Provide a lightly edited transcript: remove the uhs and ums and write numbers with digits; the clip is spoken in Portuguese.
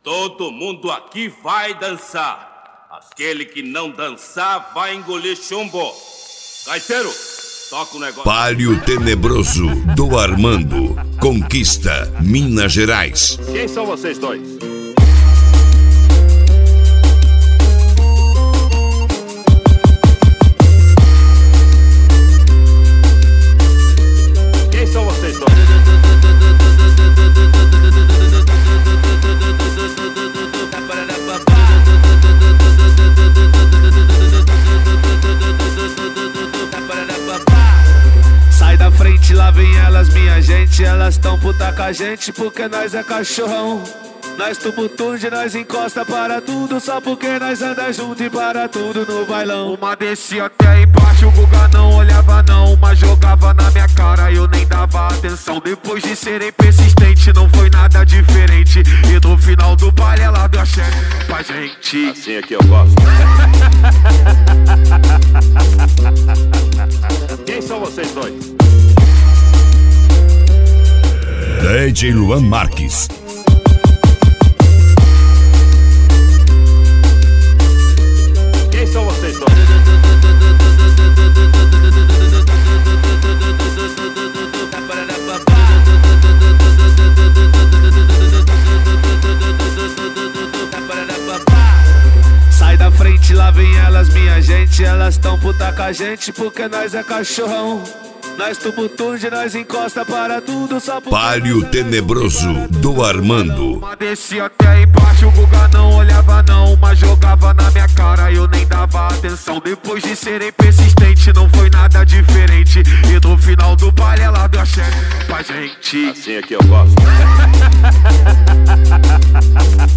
Todo mundo aqui vai dançar. Aquele que não dançar vai engolir chumbo. Gaiteiro, toca o negócio. Palio Tenebroso do Armando. Conquista Minas Gerais. Quem são vocês dois? Quem são vocês dois? Sai da frente, lá vem elas, minha gente. Elas tão puta com a gente porque nós é cachorrão. Nós tumultude, nós encosta para tudo, só porque nós anda junto e para tudo no bailão. Uma descia até embaixo, o Guga não olhava não. Uma jogava na minha cara e eu nem dava atenção. Depois de serem persistente, não foi nada diferente. E no final do baile ela deu a chefe pra gente. Assim é que eu gosto. Quem são vocês dois? DJ Luan Marques. Quem são vocês dois? Sai da frente, lá vem elas, minha gente. Elas tão puta com a gente porque nós é cachorrão. Nós tumultude, nós encosta para tudo, só porque Palio Tenebroso do Armando. uma descia até embaixo, o Guga não olhava não. Uma jogava na minha cara e eu nem dava atenção. Depois de serem persistente, não foi nada diferente. E no final do baile ela deu a chefe pra gente. Assim é que eu gosto.